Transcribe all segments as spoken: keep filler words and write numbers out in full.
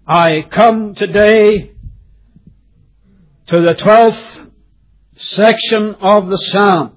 I come today to the twelfth section of the Psalm.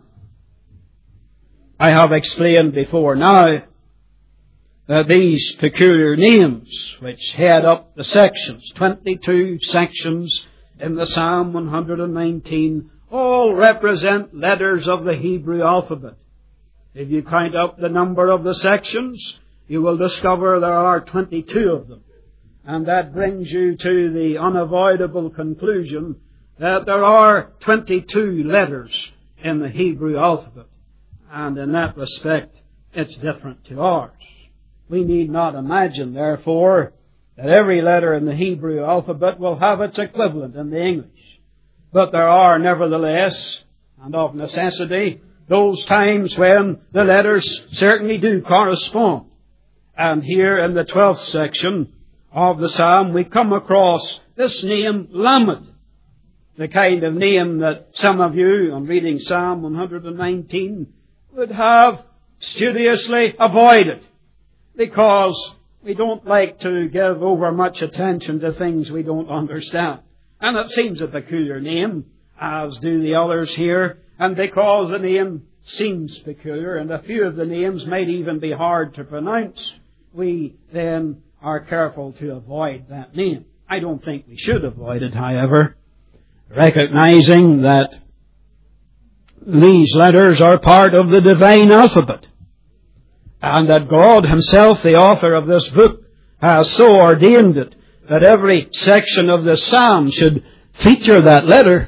I have explained before now that these peculiar names which head up the sections, twenty-two sections in the Psalm one hundred nineteen, all represent letters of the Hebrew alphabet. If you count up the number of the sections, you will discover there are twenty-two of them. And that brings you to the unavoidable conclusion that there are twenty-two letters in the Hebrew alphabet. And in that respect, it's different to ours. We need not imagine, therefore, that every letter in the Hebrew alphabet will have its equivalent in the English. But there are, nevertheless, and of necessity, those times when the letters certainly do correspond. And here in the twelfth section of the Psalm, we come across this name, Lamed, the kind of name that some of you, on reading Psalm one hundred nineteen, would have studiously avoided, because we don't like to give over much attention to things we don't understand. And it seems a peculiar name, as do the others here, and because the name seems peculiar, and a few of the names might even be hard to pronounce, we then are careful to avoid that name. I don't think we should avoid it, however, recognizing that these letters are part of the divine alphabet, and that God Himself, the author of this book, has so ordained it that every section of the Psalm should feature that letter.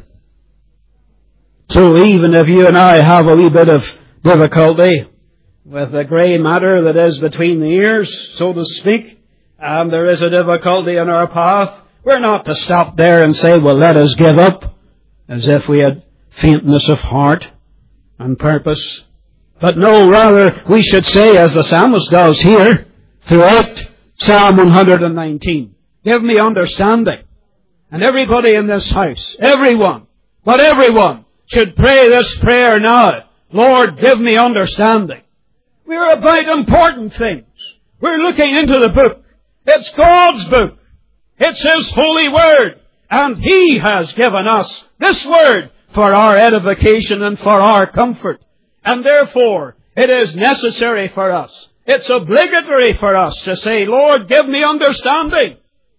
So even if you and I have a wee bit of difficulty with the grey matter that is between the ears, so to speak, and there is a difficulty in our path, we're not to stop there and say, well, let us give up, as if we had faintness of heart and purpose. But no, rather, we should say, as the psalmist does here, throughout Psalm one hundred nineteen, give me understanding. And everybody in this house, everyone, but everyone, should pray this prayer now. Lord, give me understanding. We're about important things. We're looking into the book. It's God's book. It's His holy word. And He has given us this word for our edification and for our comfort. And therefore, it is necessary for us, it's obligatory for us to say, Lord, give me understanding.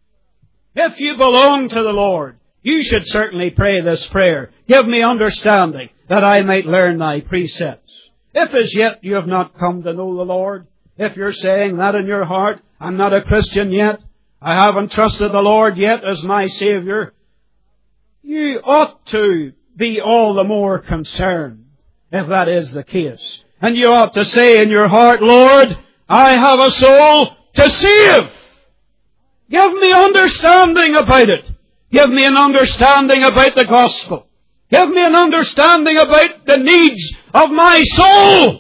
If you belong to the Lord, you should certainly pray this prayer. Give me understanding, that I might learn Thy precepts. If as yet you have not come to know the Lord, if you're saying that in your heart, I'm not a Christian yet, I haven't trusted the Lord yet as my Savior, you ought to be all the more concerned if that is the case. And you ought to say in your heart, Lord, I have a soul to save. Give me understanding about it. Give me an understanding about the gospel. Give me an understanding about the needs of my soul.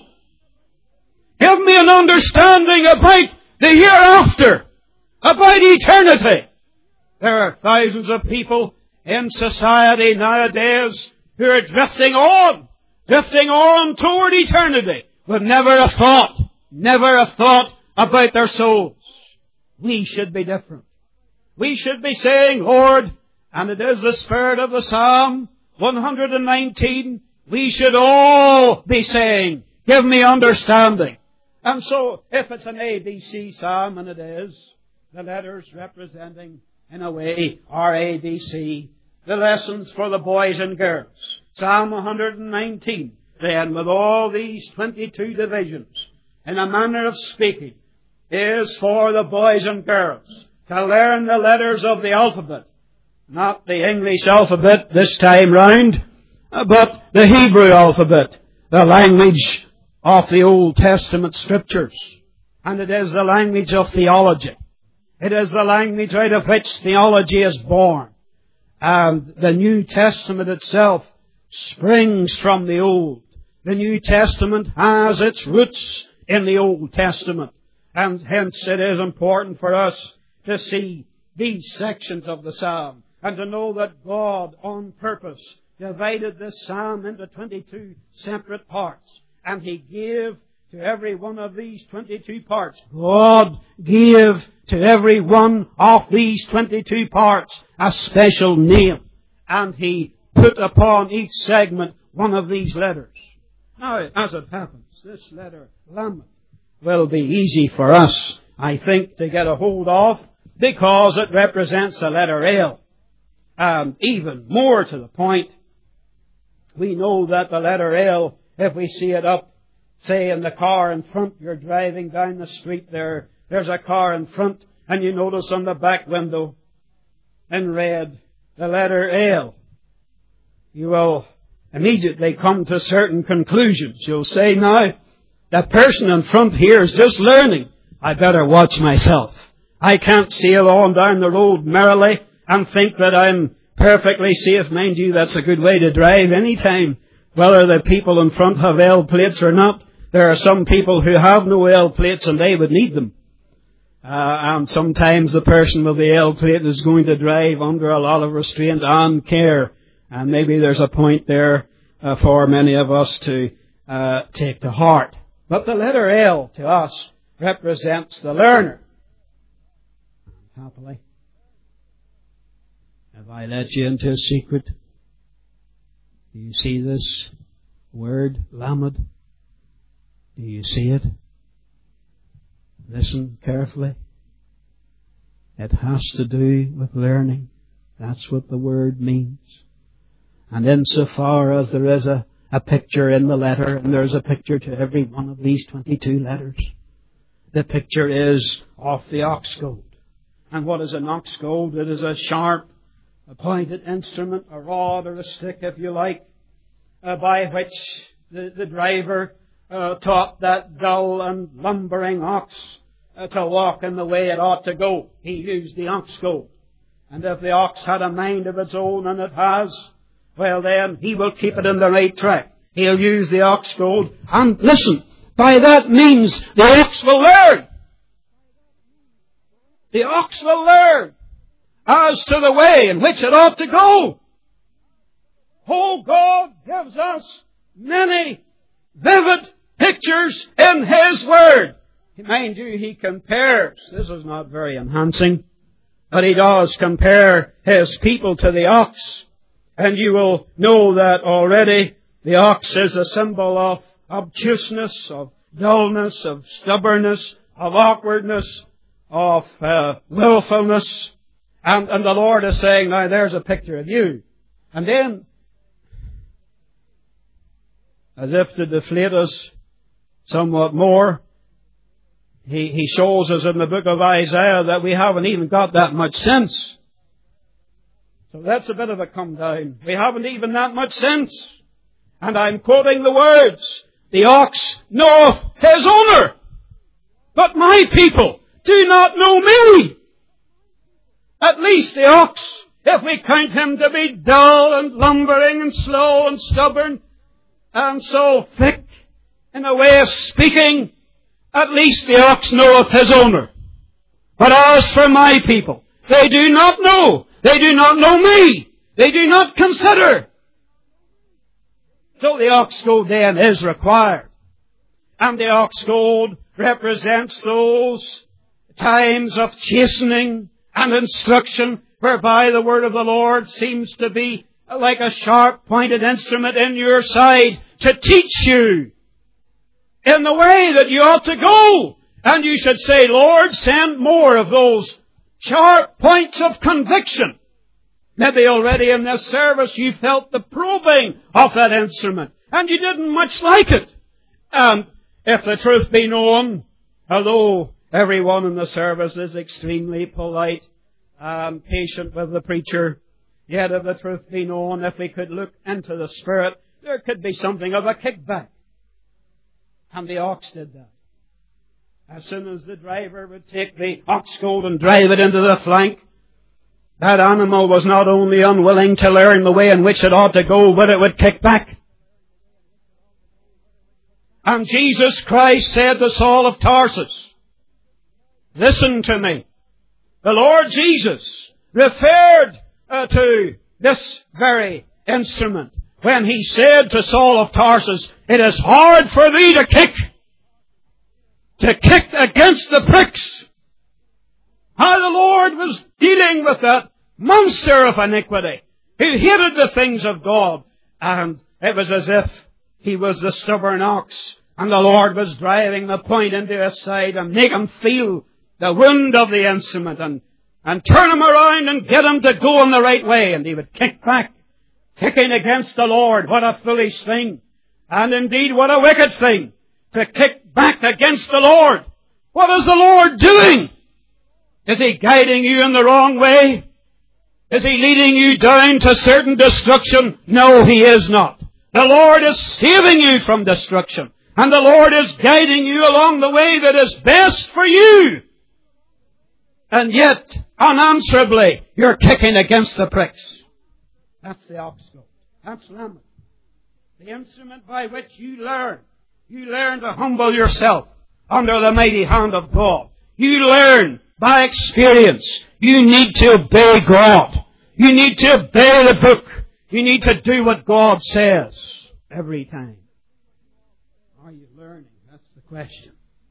Give me an understanding about the hereafter, about eternity. There are thousands of people in society nowadays who are drifting on, drifting on toward eternity, with never a thought, never a thought about their souls. We should be different. We should be saying, Lord, and it is the spirit of the Psalm one hundred nineteen, we should all be saying, give me understanding. And so, if it's an A B C Psalm, and it is, the letters representing, in a way, our A B C, the lessons for the boys and girls. Psalm one hundred nineteen, then, with all these twenty-two divisions, in a manner of speaking, is for the boys and girls to learn the letters of the alphabet. Not the English alphabet this time round, but the Hebrew alphabet, the language of the Old Testament Scriptures. And it is the language of theology. It is the language out of which theology is born. And the New Testament itself springs from the Old. The New Testament has its roots in the Old Testament. And hence it is important for us to see these sections of the Psalm and to know that God, on purpose, divided this Psalm into twenty-two separate parts. And He gave to every one of these twenty-two parts, God gave to every one of these twenty-two parts a special name. And He put upon each segment one of these letters. Now, as it happens, this letter, Lamed, will be easy for us, I think, to get a hold of, because it represents the letter L. And even more to the point, we know that the letter L, if we see it up, say in the car in front, you're driving down the street there, there's a car in front, and you notice on the back window, in red, the letter L. You will immediately come to certain conclusions. You'll say, now, the person in front here is just learning. I better watch myself. I can't sail on down the road merrily and think that I'm perfectly safe. Mind you, that's a good way to drive any time. Whether the people in front have L plates or not, there are some people who have no L plates and they would need them. Uh, and sometimes the person with the L plate is going to drive under a lot of restraint and care. And maybe there's a point there uh, for many of us to uh, take to heart. But the letter L to us represents the learner. Happily, have I let you into a secret? Do you see this word, Lamed? Do you see it? Listen carefully. It has to do with learning. That's what the word means. And insofar as there is a, a picture in the letter, and there's a picture to every one of these twenty-two letters, the picture is of the ox goad. And what is an ox goad? It is a sharp, a pointed instrument, a rod or a stick, if you like, uh, by which the, the driver uh, taught that dull and lumbering ox uh, to walk in the way it ought to go. He used the ox goad. And if the ox had a mind of its own, and it has, well then, he will keep it in the right track. He'll use the ox goad. And listen, by that means, the ox will learn. The ox will learn as to the way in which it ought to go. Oh, God gives us many vivid pictures in His Word. Mind you, He compares, this is not very enhancing, but He does compare His people to the ox. And you will know that already the ox is a symbol of obtuseness, of dullness, of stubbornness, of awkwardness, of uh, willfulness. And, and the Lord is saying, now there's a picture of you. And then, as if to deflate us somewhat more, he, he shows us in the book of Isaiah that we haven't even got that much sense. So that's a bit of a come down. We haven't even that much sense. And I'm quoting the words, the ox knoweth his owner, but my people do not know me. At least the ox, if we count him to be dull and lumbering and slow and stubborn and so thick in a way of speaking, at least the ox knoweth his owner. But as for my people, they do not know. They do not know me. They do not consider. So the ox goad then is required. And the ox goad represents those times of chastening and instruction whereby the word of the Lord seems to be like a sharp pointed instrument in your side to teach you in the way that you ought to go. And you should say, Lord, send more of those sharp points of conviction. Maybe already in this service you felt the probing of that instrument, and you didn't much like it. And if the truth be known, although everyone in the service is extremely polite and patient with the preacher, yet if the truth be known, if we could look into the Spirit, there could be something of a kickback. And the ox did that. As soon as the driver would take the ox goad and drive it into the flank, that animal was not only unwilling to learn the way in which it ought to go, but it would kick back. And Jesus Christ said to Saul of Tarsus, listen to me. The Lord Jesus referred uh, to this very instrument when He said to Saul of Tarsus, it is hard for thee to kick, to kick against the pricks. How the Lord was dealing with that monster of iniquity who hated the things of God. And it was as if he was the stubborn ox, and the Lord was driving the point into his side and make him feel the wind of the instrument and, and turn him around and get him to go in the right way. And he would kick back, kicking against the Lord. What a foolish thing. And indeed, what a wicked thing to kick back against the Lord. What is the Lord doing? Is He guiding you in the wrong way? Is He leading you down to certain destruction? No, He is not. The Lord is saving you from destruction. And the Lord is guiding you along the way that is best for you. And yet, unanswerably, you're kicking against the pricks. That's the ox goad. That's Lamech. The instrument by which you learn. You learn to humble yourself under the mighty hand of God. You learn by experience. You need to obey God. You need to obey the book. You need to do what God says every time. Are you learning? That's the question.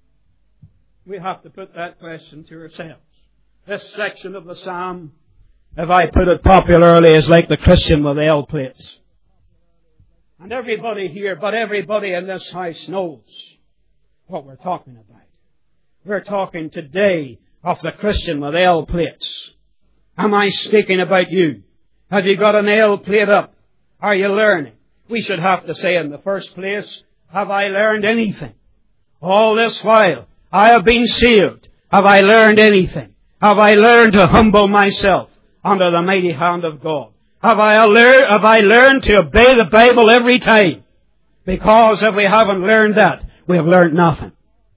We have to put that question to ourselves. This section of the psalm, if I put it popularly, is like the Christian with the L plates. And everybody here, but everybody in this house knows what we're talking about. We're talking today of the Christian with L plates. Am I speaking about you? Have you got an L plate up? Are you learning? We should have to say in the first place, have I learned anything? All this while, I have been saved. Have I learned anything? Have I learned to humble myself under the mighty hand of God? Have I, lear- have I learned to obey the Bible every time? Because if we haven't learned that, we have learned nothing.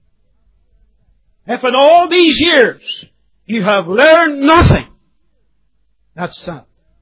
If in all these years you have learned nothing, that's sad.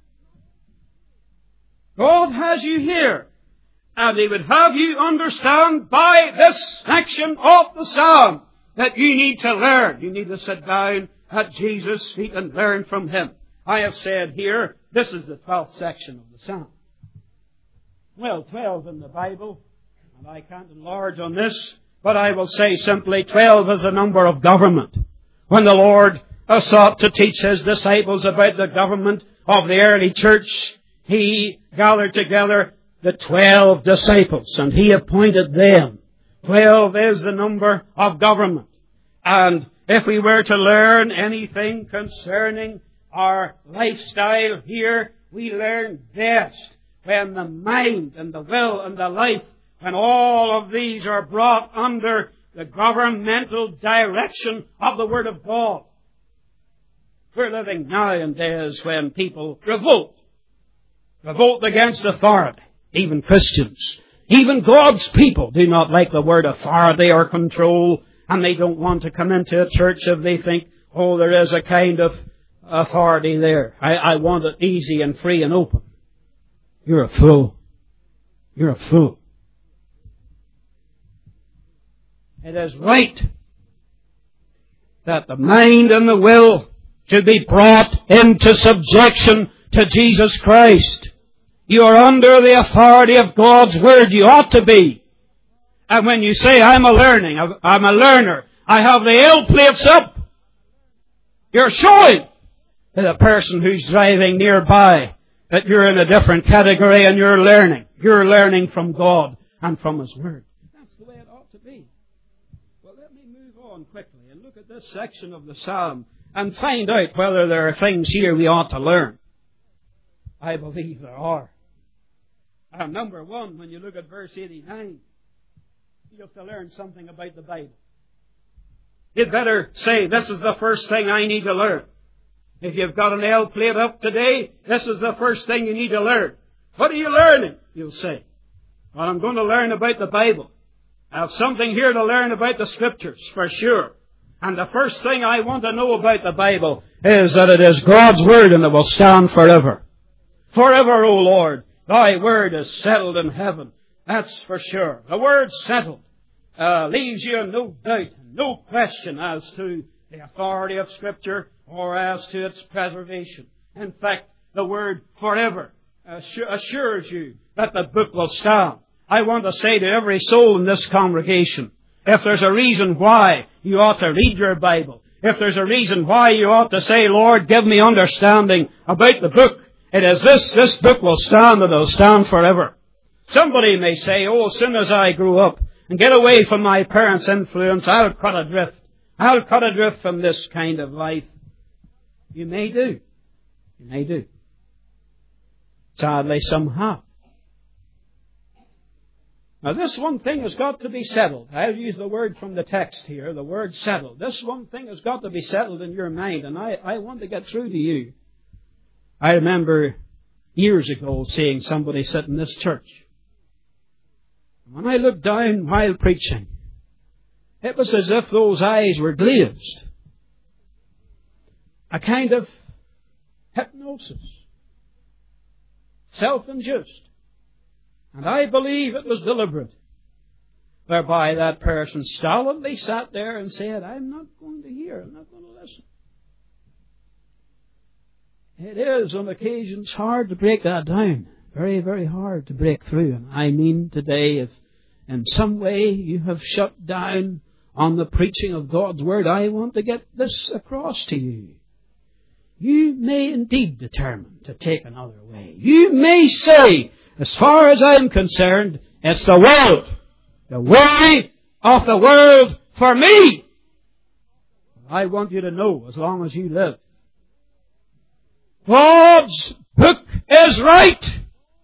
God has you here, and He would have you understand by this section of the psalm that you need to learn. You need to sit down at Jesus' feet and learn from Him. I have said here, this is the twelfth section of the psalm. Well, twelve in the Bible, and I can't enlarge on this, but I will say simply twelve is a number of government. When the Lord sought to teach His disciples about the government of the early church, He gathered together the twelve disciples, and He appointed them. Twelve is the number of government. And if we were to learn anything concerning our lifestyle here, we learn best when the mind and the will and the life, when all of these are brought under the governmental direction of the Word of God. We're living now in days when people revolt. Revolt against authority. Even Christians. Even God's people do not like the word authority or control, and they don't want to come into a church if they think, oh, there is a kind of authority there. I, I want it easy and free and open. You're a fool. You're a fool. It is right that the mind and the will should be brought into subjection to Jesus Christ. You are under the authority of God's Word. You ought to be. And when you say, I'm a learning, I'm a learner, I have the L plates up, you're showing to the person who's driving nearby that you're in a different category and you're learning. You're learning from God and from His Word. That's the way it ought to be. Well, let me move on quickly and look at this section of the Psalm and find out whether there are things here we ought to learn. I believe there are. And number one, when you look at verse eighty-nine, you have to learn something about the Bible. You'd better say, this is the first thing I need to learn. If you've got an L plate up today, this is the first thing you need to learn. What are you learning? You'll say, well, I'm going to learn about the Bible. I have something here to learn about the Scriptures, for sure. And the first thing I want to know about the Bible is that it is God's Word and it will stand forever. Forever, O Lord, Thy Word is settled in heaven. That's for sure. The word settled uh, leaves you in no doubt, no question as to the authority of Scripture or as to its preservation. In fact, the word forever assures you that the book will stand. I want to say to every soul in this congregation, if there's a reason why you ought to read your Bible, if there's a reason why you ought to say, Lord, give me understanding about the book, it is this, this book will stand and it'll stand forever. Somebody may say, oh, as soon as I grow up and get away from my parents' influence, I'll cut adrift. I'll cut adrift from this kind of life. You may do. You may do. Sadly, some have. Now, this one thing has got to be settled. I'll use the word from the text here, the word settled. This one thing has got to be settled in your mind, and I, I want to get through to you. I remember years ago seeing somebody sit in this church. When I looked down while preaching, it was as if those eyes were glazed. A kind of hypnosis. Self-induced. And I believe it was deliberate. Whereby that person stolidly sat there and said, I'm not going to hear, I'm not going to listen. It is on occasions hard to break that down. Very, very hard to break through. And I mean today, if in some way you have shut down on the preaching of God's Word, I want to get this across to you. You may indeed determine to take another way. You may say, as far as I'm concerned, it's the world. The way of the world for me. I want you to know, as long as you live, God's book is right.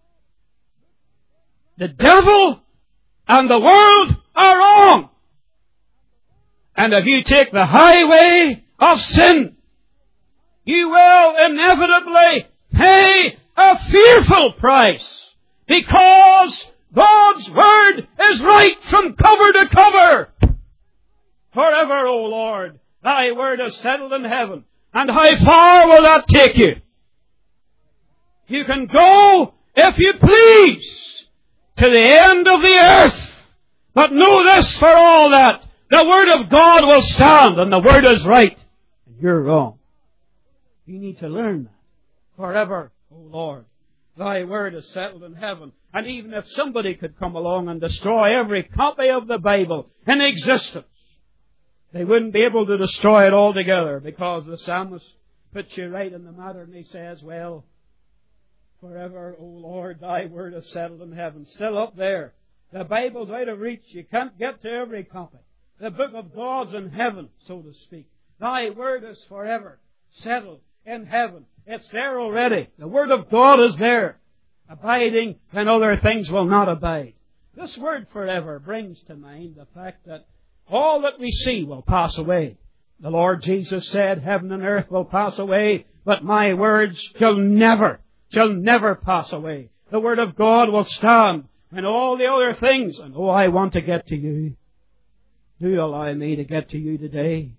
The devil and the world are wrong. And if you take the highway of sin, you will inevitably pay a fearful price, because God's Word is right from cover to cover. Forever, O Lord, Thy Word is settled in heaven. And how far will that take you? You can go, if you please, to the end of the earth. But know this for all that, the Word of God will stand, and the Word is right, and you're wrong. You need to learn that. Forever, O Lord, Thy Word is settled in heaven. And even if somebody could come along and destroy every copy of the Bible in existence, they wouldn't be able to destroy it altogether, because the psalmist puts you right in the matter, and he says, well, forever, O Lord, Thy Word is settled in heaven. Still up there. The Bible's out of reach. You can't get to every copy. The book of God's in heaven, so to speak. Thy Word is forever settled in heaven. It's there already. The Word of God is there, abiding when other things will not abide. This word forever brings to mind the fact that all that we see will pass away. The Lord Jesus said, heaven and earth will pass away, but my words shall never, shall never pass away. The Word of God will stand when all the other things, and oh, I want to get to you. Do allow me to get to you today.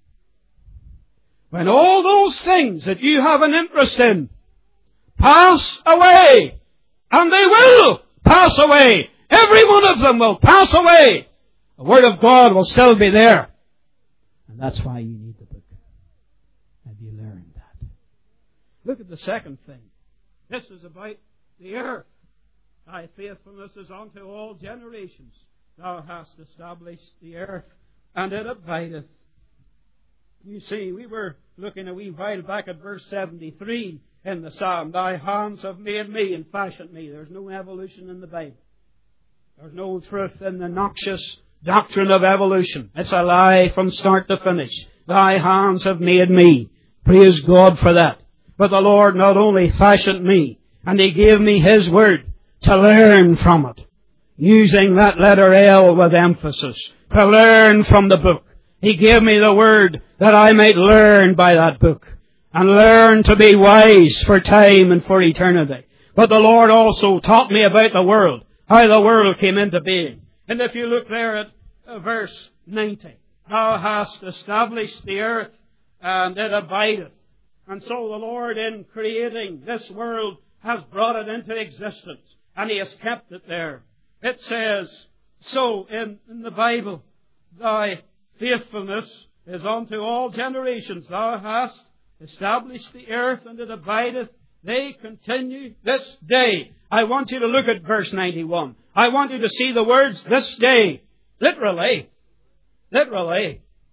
When all those things that you have an interest in pass away, and they will pass away, every one of them will pass away, the Word of God will still be there. And that's why you need the book. Have you learned that? Look at the second thing. This is about the earth. Thy faithfulness is unto all generations. Thou hast established the earth, and it abideth. You see, we were looking a wee while back at verse seventy-three in the Psalm. Thy hands have made me and fashioned me. There's no evolution in the Bible. There's no truth in the noxious doctrine of evolution. It's a lie from start to finish. Thy hands have made me. Praise God for that. But the Lord not only fashioned me, and He gave me His Word to learn from it, using that letter L with emphasis, to learn from the book. He gave me the Word that I might learn by that book, and learn to be wise for time and for eternity. But the Lord also taught me about the world, how the world came into being. And if you look there at uh, verse ninety, Thou hast established the earth, and it abideth. And so the Lord, in creating this world, has brought it into existence, and He has kept it there. It says so in, in the Bible, Thy faithfulness is unto all generations. Thou hast established the earth, and it abideth. They continue this day. I want you to look at verse ninety-one. I want you to see the words, this day. Literally. Literally.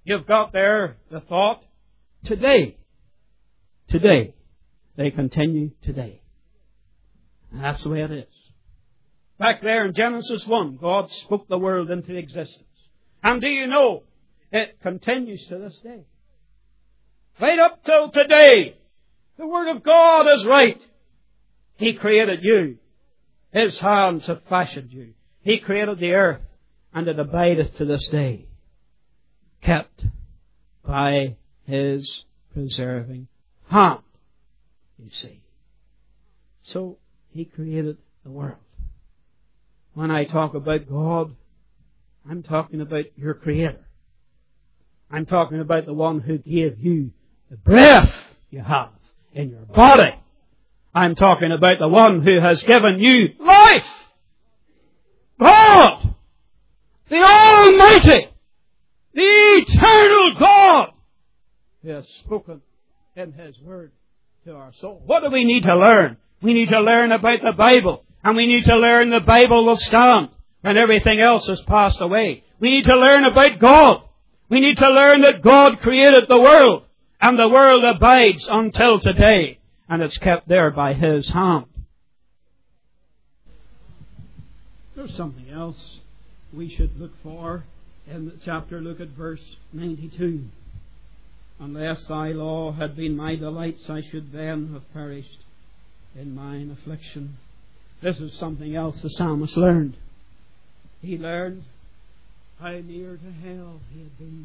You've got there the thought, today. Today. They continue today. And that's the way it is. Back there in Genesis one, God spoke the world into existence. And do you know, it continues to this day. Right up till today, the Word of God is right. He created you. His hands have fashioned you. He created the earth, and it abideth to this day, kept by His preserving hand, you see. So, He created the world. When I talk about God, I'm talking about your Creator. I'm talking about the one who gave you the breath you have in your body. I'm talking about the one who has given you life. God, the Almighty, the eternal God, who has spoken in His Word to our soul. What do we need to learn? We need to learn about the Bible. And we need to learn the Bible will stand when everything else has passed away. We need to learn about God. We need to learn that God created the world. And the world abides until today. And it's kept there by His hand. There's something else we should look for in the chapter. Look at verse ninety-two. Unless thy law had been my delights, I should then have perished in mine affliction. This is something else the psalmist learned. He learned how near to hell he had been.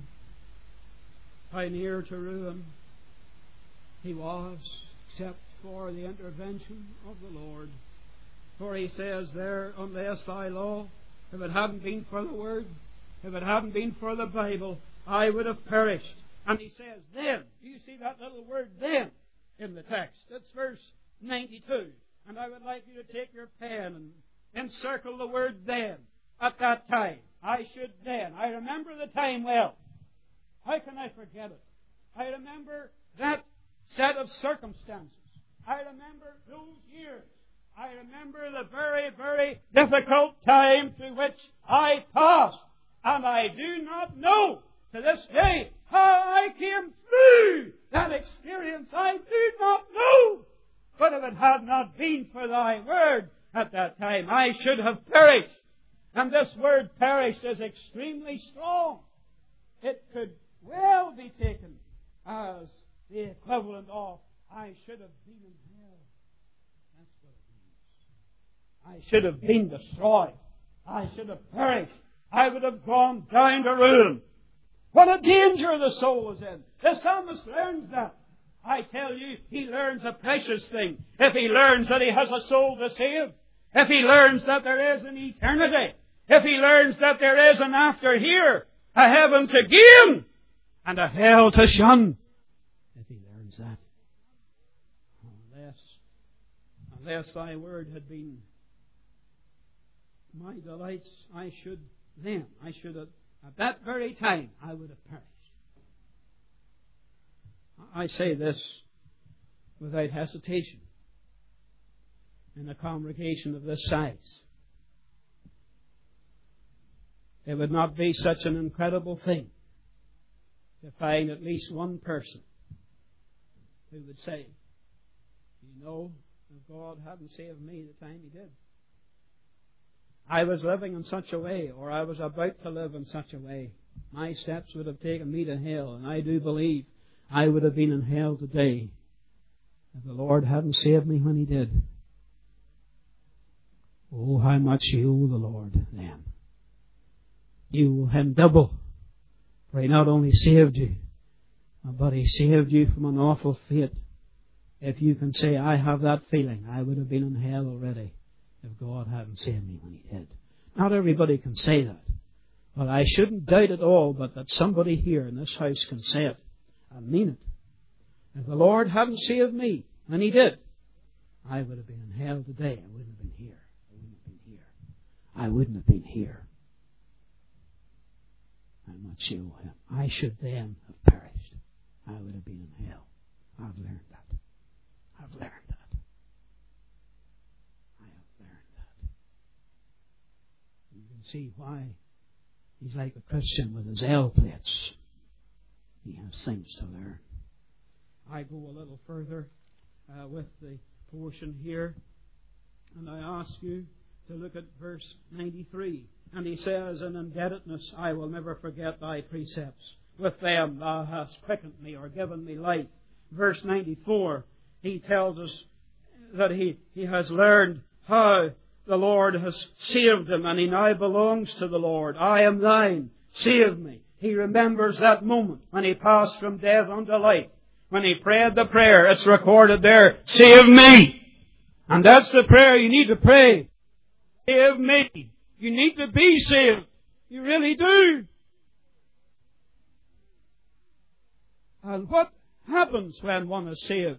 How near to ruin he was, except for the intervention of the Lord. For he says there, unless thy law, if it hadn't been for the Word, if it hadn't been for the Bible, I would have perished. And he says, then, do you see that little word then in the text? That's verse ninety-two. And I would like you to take your pen and encircle the word then. At that time, I should then. I remember the time well. How can I forget it? I remember that set of circumstances. I remember those years. I remember the very, very difficult time through which I passed. And I do not know to this day how I came through that experience. I do not know. But if it had not been for thy word at that time, I should have perished. And this word perish is extremely strong. It could well be taken as the equivalent of I should have been in hell. That's what it means. I should have been destroyed. I should have perished. I would have gone down to ruin. What a danger the soul is in. The psalmist learns that. I tell you, he learns a precious thing. If he learns that he has a soul to save, if he learns that there is an eternity, if he learns that there is an after here, a heaven to gain, and a hell to shun, if he learns that, unless, unless thy word had been my delights, I should then, I should have, at that very time, I would have perished. I say this without hesitation. In a congregation of this size, it would not be such an incredible thing to find at least one person who would say, you know, if God hadn't saved me the time He did, I was living in such a way, or I was about to live in such a way, my steps would have taken me to hell, and I do believe I would have been in hell today if the Lord hadn't saved me when He did. Oh, how much you owe the Lord then. You owe Him double. For He not only saved you, but He saved you from an awful fate. If you can say, I have that feeling, I would have been in hell already if God hadn't saved me when He did. Not everybody can say that. But I shouldn't doubt at all but that somebody here in this house can say it. I mean it. If the Lord hadn't saved me, and He did, I would have been in hell today. I wouldn't have been here. I wouldn't have been here. I wouldn't have been here. I'm not sure Him. I should then have perished. I would have been in hell. I've learned that. I've learned that. I have learned that. You can see why he's like a Christian with his L plates. He has things to learn. I go a little further uh, with the portion here, and I ask you to look at verse ninety-three. And he says, in indebtedness I will never forget thy precepts. With them thou hast quickened me or given me life. Verse ninety-four, he tells us that he, he has learned how the Lord has saved him, and he now belongs to the Lord. I am thine, save me. He remembers that moment when he passed from death unto life. When he prayed the prayer, it's recorded there, save me. And that's the prayer you need to pray. Save me. You need to be saved. You really do. And what happens when one is saved?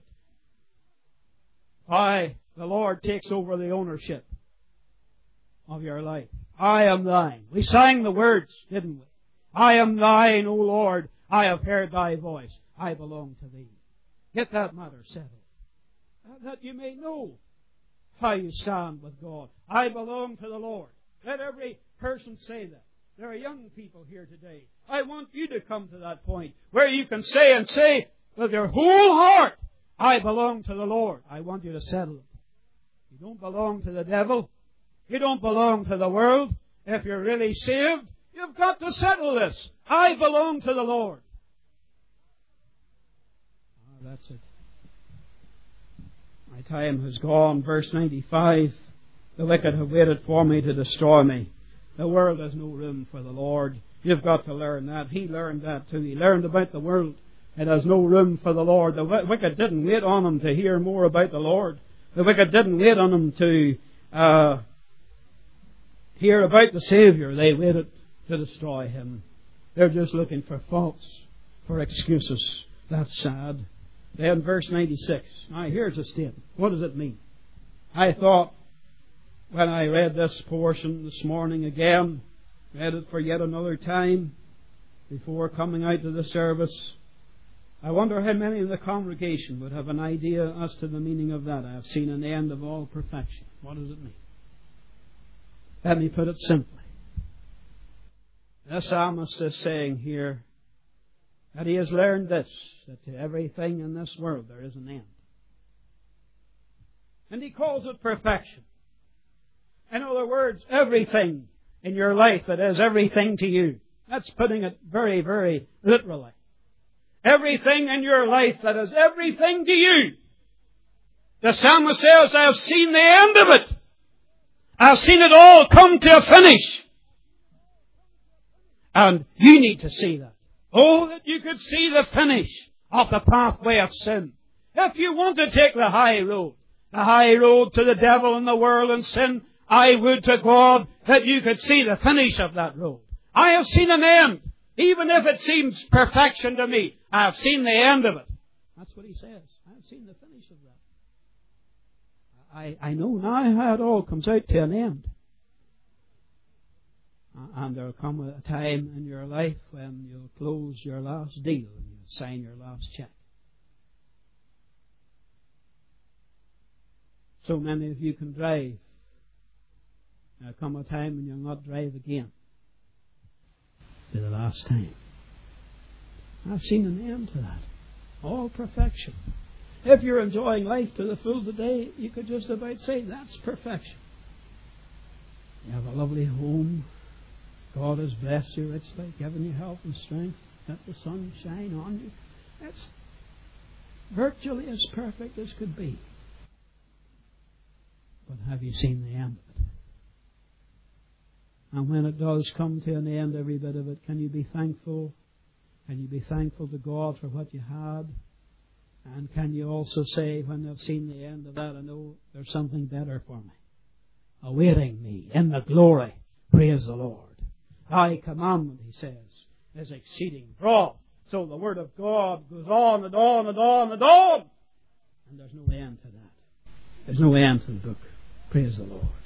Why, the Lord takes over the ownership of your life. I am thine. We sang the words, didn't we? I am thine, O Lord. I have heard thy voice. I belong to thee. Get that matter settled, that you may know how you stand with God. I belong to the Lord. Let every person say that. There are young people here today. I want you to come to that point where you can say and say with your whole heart, I belong to the Lord. I want you to settle it. You don't belong to the devil. You don't belong to the world. If you're really saved, you've got to settle this. I belong to the Lord. Oh, that's it. My time has gone. Verse ninety-five. The wicked have waited for me to destroy me. The world has no room for the Lord. You've got to learn that. He learned that too. He learned about the world. It has no room for the Lord. The wicked didn't wait on him to hear more about the Lord. The wicked didn't wait on him to uh, hear about the Savior. They waited to destroy him. They're just looking for faults, for excuses. That's sad. Then verse ninety-six. Now here's a statement. What does it mean? I thought when I read this portion this morning again, read it for yet another time before coming out to the service, I wonder how many in the congregation would have an idea as to the meaning of that. I have seen an end of all perfection. What does it mean? Let me put it simply. The psalmist is saying here that he has learned this, that to everything in this world there is an end. And he calls it perfection. In other words, everything in your life that is everything to you. That's putting it very, very literally. Everything in your life that is everything to you. The psalmist says, I've seen the end of it. I've seen it all come to a finish. And you need to see that. Oh, that you could see the finish of the pathway of sin. If you want to take the high road, the high road to the devil and the world and sin, I would to God that you could see the finish of that road. I have seen an end. Even if it seems perfection to me, I have seen the end of it. That's what he says. I have seen the finish of that. I, I know now how it all comes out to an end. And there will come a time in your life when you'll close your last deal and you'll sign your last check. So many of you can drive. There'll come a time when you'll not drive again. To the last time. I've seen an end to that. All perfection. If you're enjoying life to the full today, you could just about say that's perfection. You have a lovely home. God has blessed you richly, given you health and strength. Let the sun shine on you. That's virtually as perfect as could be. But have you seen the end of it? And when it does come to an end, every bit of it, can you be thankful? Can you be thankful to God for what you had? And can you also say, when I've seen the end of that, I know there's something better for me, awaiting me in the glory. Praise the Lord. Thy commandment, he says, is exceeding broad. So the Word of God goes on and on and on and on. And there's no end to that. There's no end to the book. Praise the Lord.